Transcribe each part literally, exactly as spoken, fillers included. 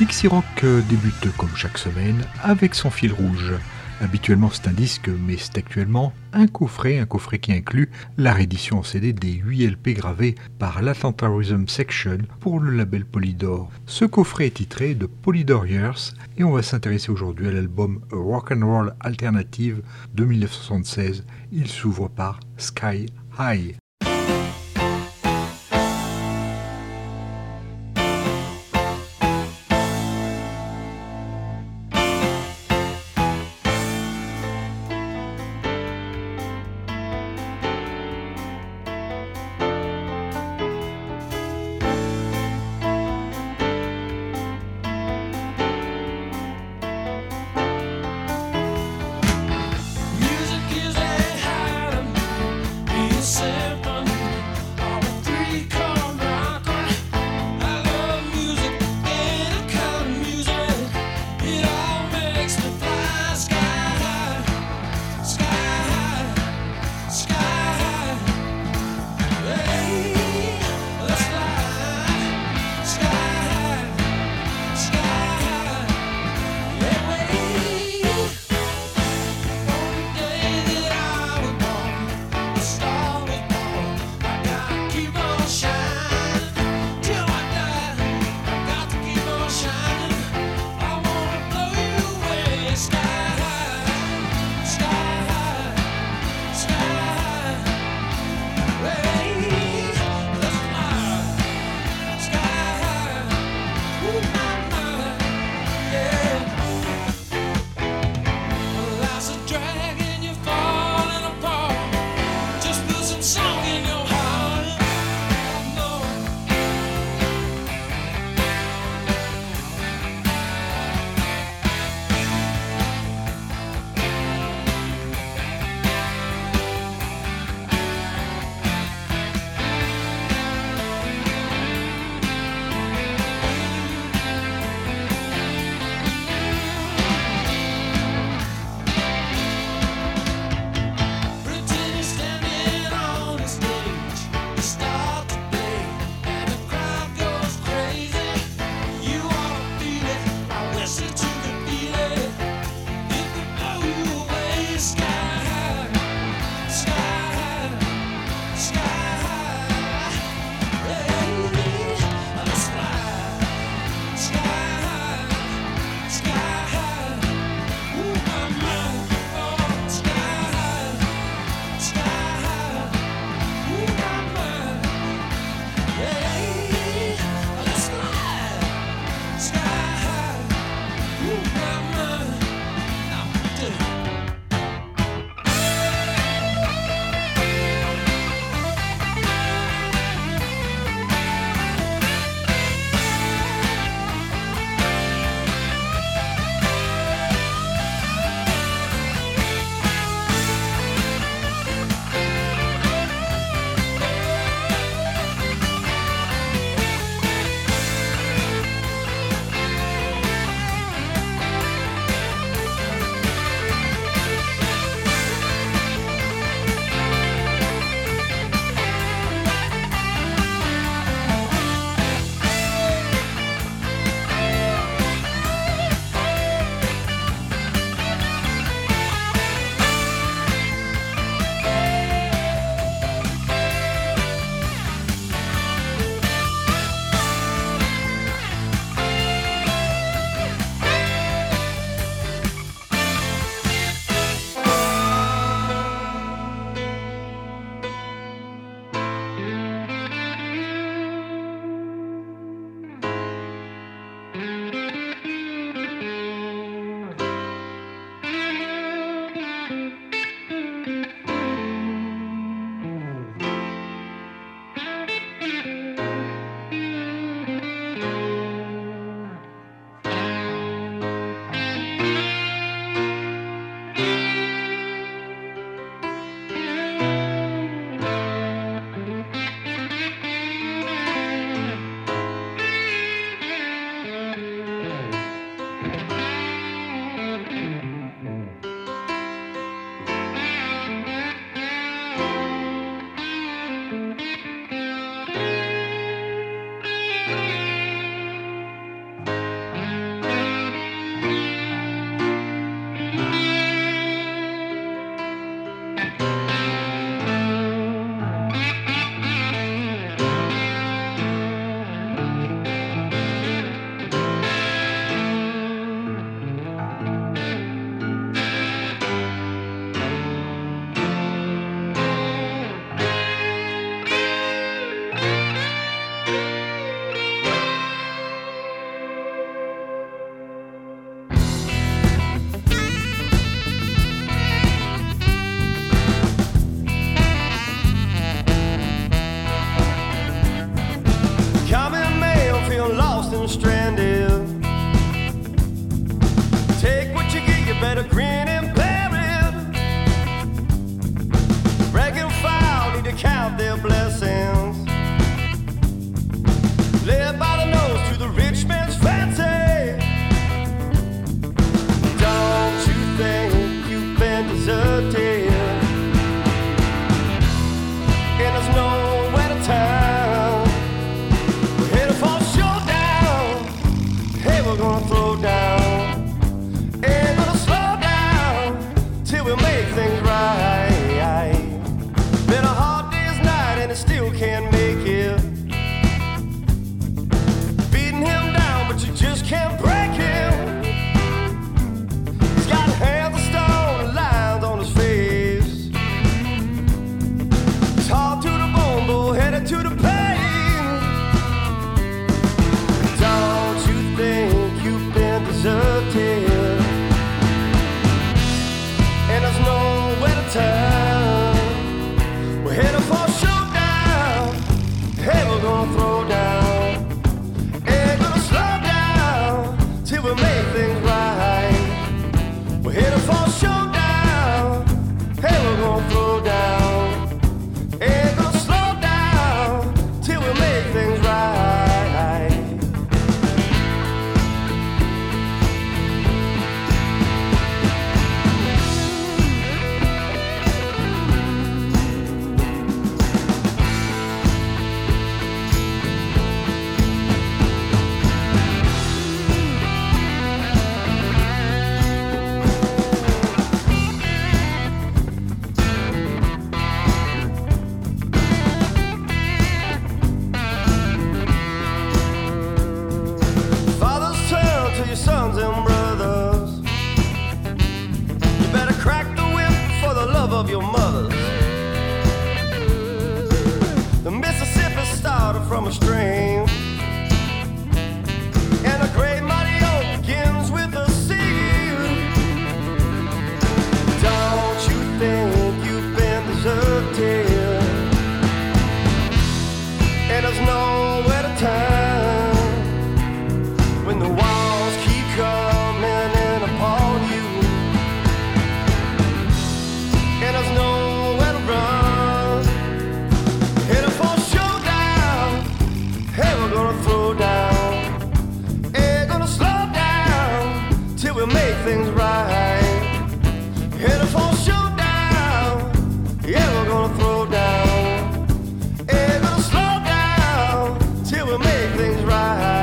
Dixie Rock débute comme chaque semaine avec son fil rouge. Habituellement c'est un disque, mais c'est actuellement un coffret, un coffret qui inclut la réédition en C D des huit L P gravés par l'Atlanta Rhythm Section pour le label Polydor. Ce coffret est titré de Polydor Years et on va s'intéresser aujourd'hui à l'album Rock and Roll Alternative de mille neuf cent soixante-seize. Il s'ouvre par Sky High. better grin and bear it. Rank and file need to count their blessings. Led by the nose to the rich man's fancy. Don't you think you've been deserted? And there's nowhere to turn. We're headed for a showdown. Hey, we're gonna throw down. Ain't gonna slow down till we make things right. Been a hard day's night and it still can't make it. Beating him down, but you just can't break him. He's got hands of stone and lines on his face. He's hard to the bone, but headed to the pain. Don't you think you've been deserted? And there's nowhere to turn. We're headed for a showdown. Hey, we're gonna throw down. Ain't gonna slow down till we make things right. We're headed for a showdown. Hey, we're gonna throw down. Ain't gonna slow down till we make things right. Fathers, turn to your sons and brothers. You better crack the whip for the love of your mothers. The Mississippi started from a stream, and a great mighty oak begins with a seed. Don't you think you've been deserted? And there's nowhere to turn when the walls keep coming in upon you. And there's nowhere to run. Headed for a showdown. Hey, we're gonna throw down. Ain't gonna slow down till we make things right. Headed for a showdown. Yeah, we're gonna throw down. Ain't gonna slow down till we make things right.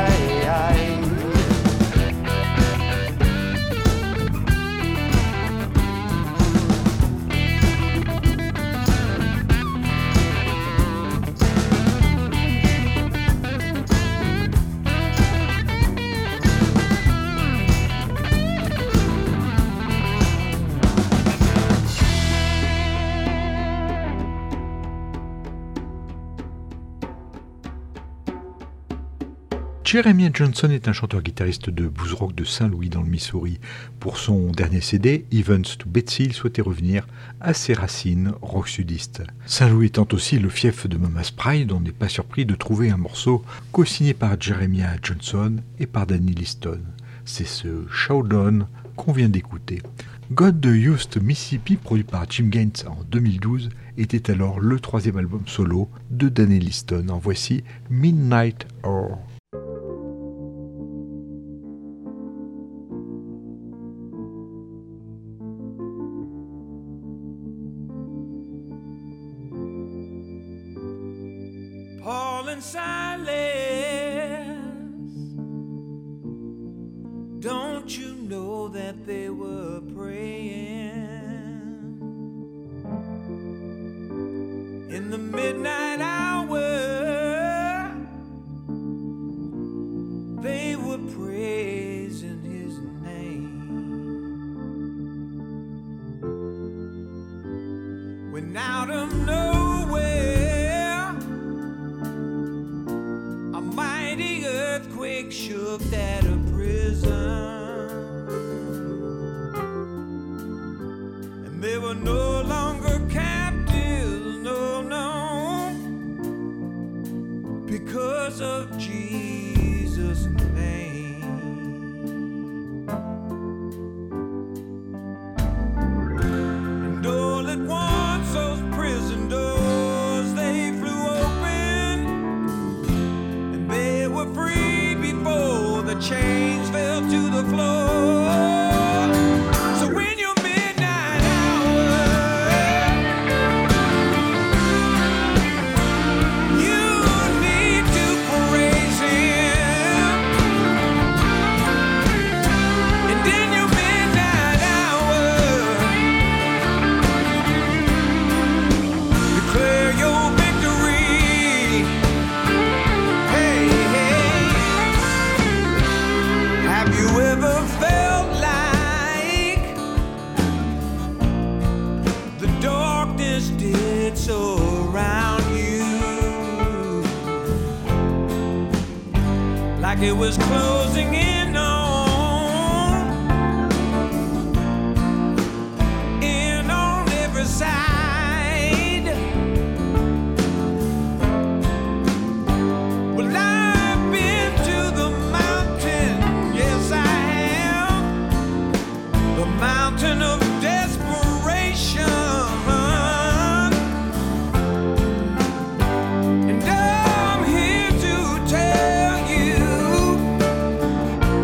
Jeremiah Johnson est un chanteur-guitariste de blues rock de Saint-Louis dans le Missouri. Pour son dernier C D, Evans to Betsy, il souhaitait revenir à ses racines rock sudistes. Saint-Louis étant aussi le fief de Mama's Pride, on n'est pas surpris de trouver un morceau co-signé par Jeremiah Johnson et par Danny Liston. C'est ce Showdown qu'on vient d'écouter. God Used Mississippi, produit par Jim Gaines en deux mille douze, était alors le troisième album solo de Danny Liston. En voici Midnight Hour. Paul and Silas, don't you know that they were praying in the midnight hour? They were praising his name. When out of nowhere a mighty earthquake shook that a prison, and they were no longer captives, no, no, because of Jesus' name. like it was closing in on, in on every side. Well, I've been to the mountain, yes I have, the mountain of desperation. And I'm here to tell you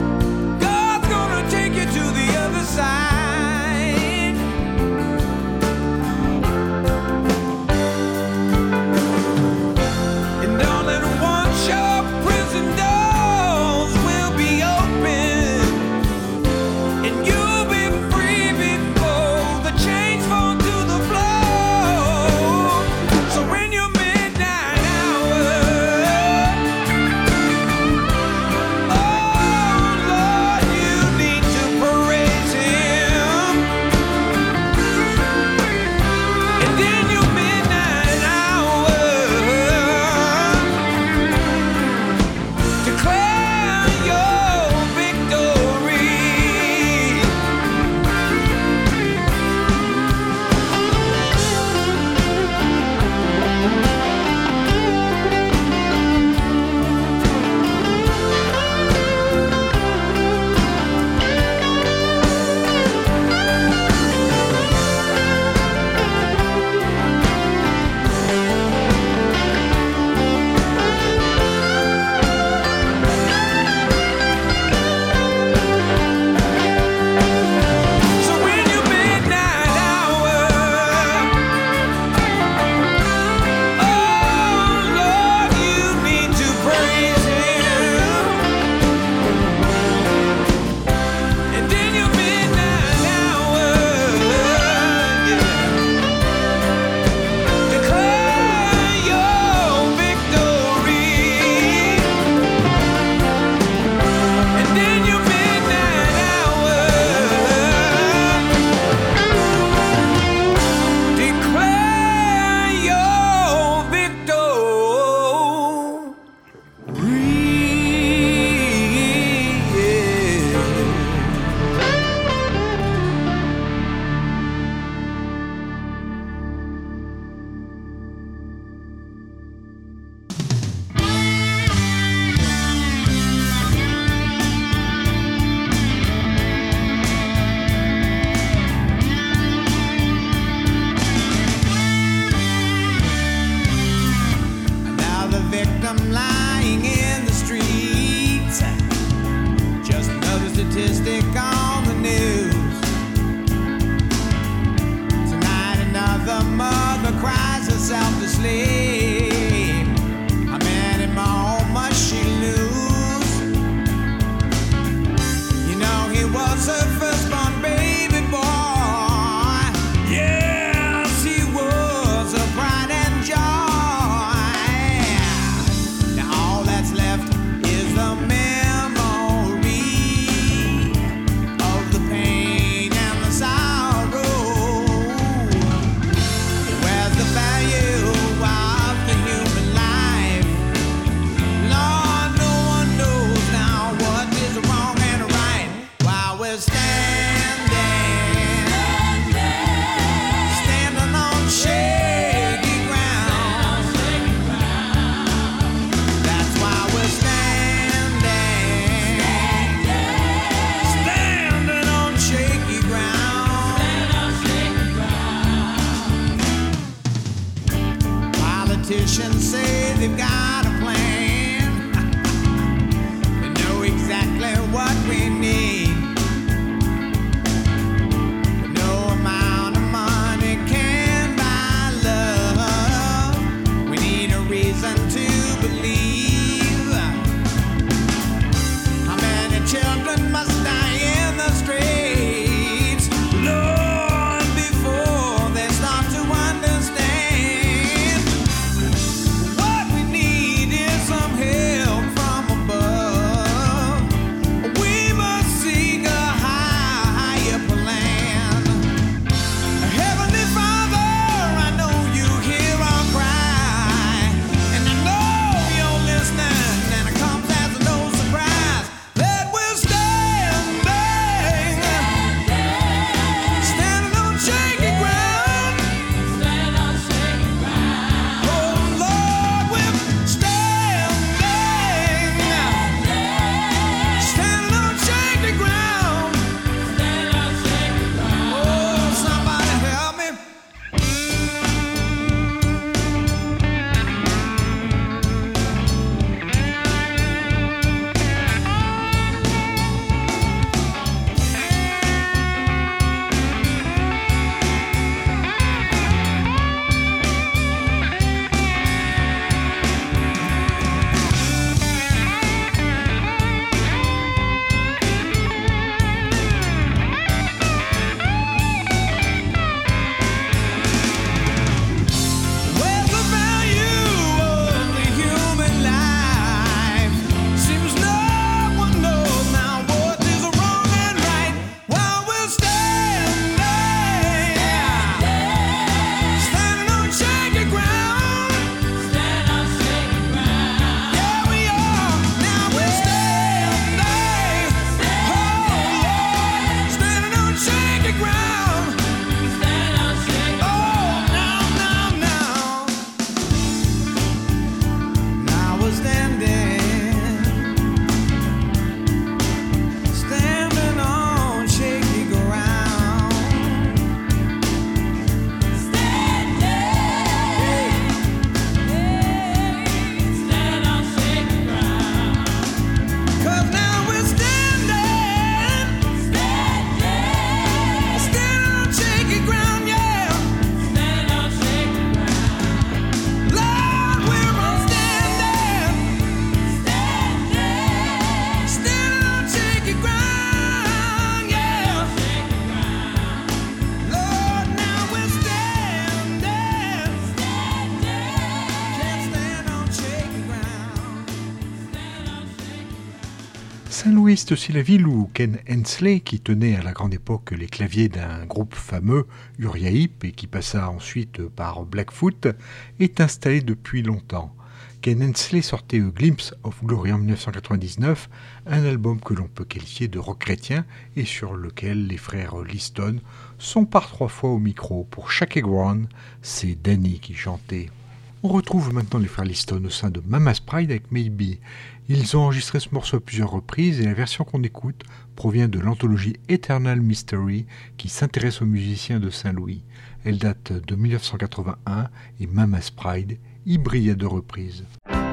Saint-Louis, c'est aussi la ville où Ken Hensley, qui tenait à la grande époque les claviers d'un groupe fameux, Uriah Heep, et qui passa ensuite par Blackfoot, est installé depuis longtemps. Ken Hensley sortait A Glimpse of Glory en dix-neuf cent quatre-vingt-dix-neuf, un album que l'on peut qualifier de rock chrétien et sur lequel les frères Liston sont par trois fois au micro. Pour Shake Ground, c'est Danny qui chantait. On retrouve maintenant les frères Liston au sein de Mama's Pride avec Maybe. Ils ont enregistré ce morceau à plusieurs reprises et la version qu'on écoute provient de l'anthologie Eternal Mystery qui s'intéresse aux musiciens de Saint-Louis. Elle date de dix-neuf cent quatre-vingt-un et Mama's Pride y brille à deux reprises.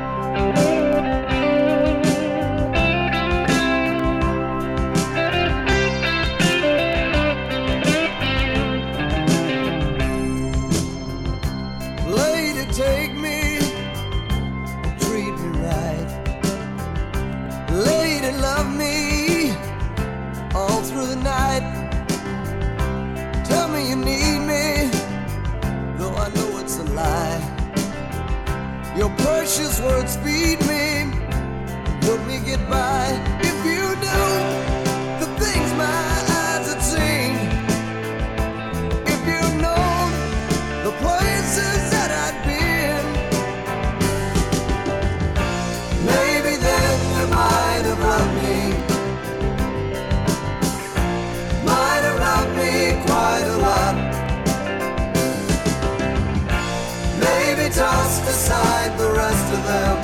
Take me, treat me right. Lady, love me all through the night. Tell me you need me, though I know it's a lie. Your precious words feed me, help me get by. If you knew the things my eyes had seen, if you know the places that I'd been, maybe then you might have loved me, might have loved me quite a lot. Maybe tossed aside the rest of them,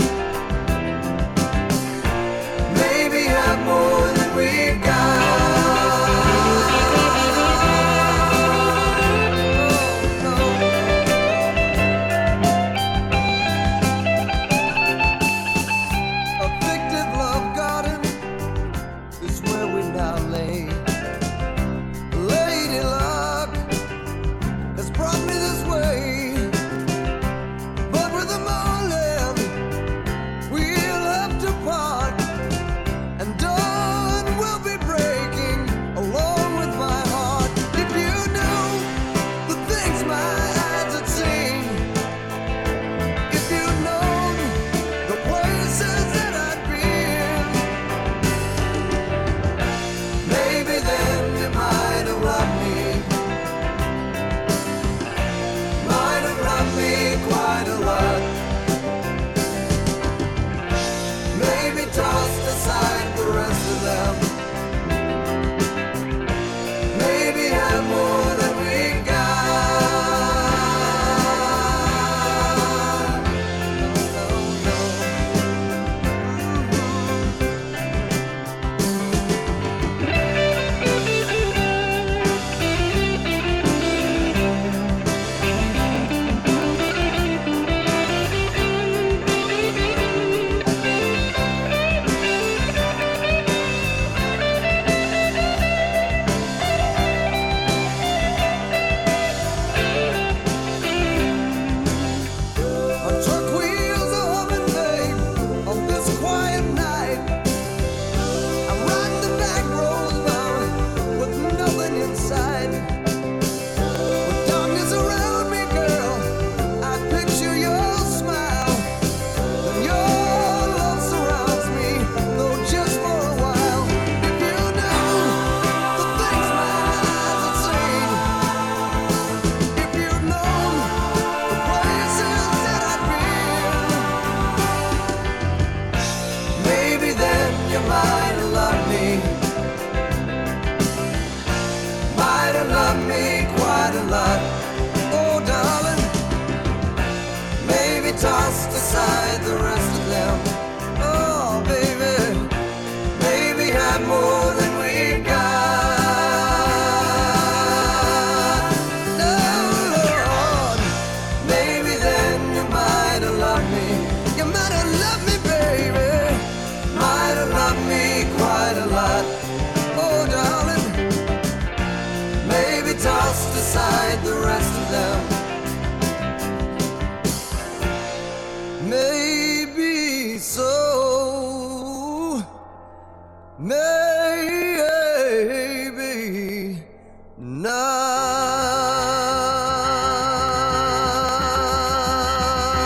maybe have more than we've got.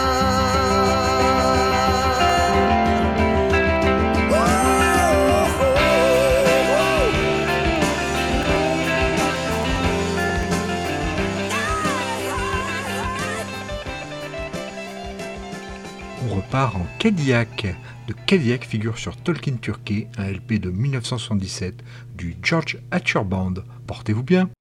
Oh, part en Cadillac. De Cadillac figure sur Tolkien Turkey, un L P de mille neuf cent soixante-dix-sept du George Hatcher Band. Portez-vous bien.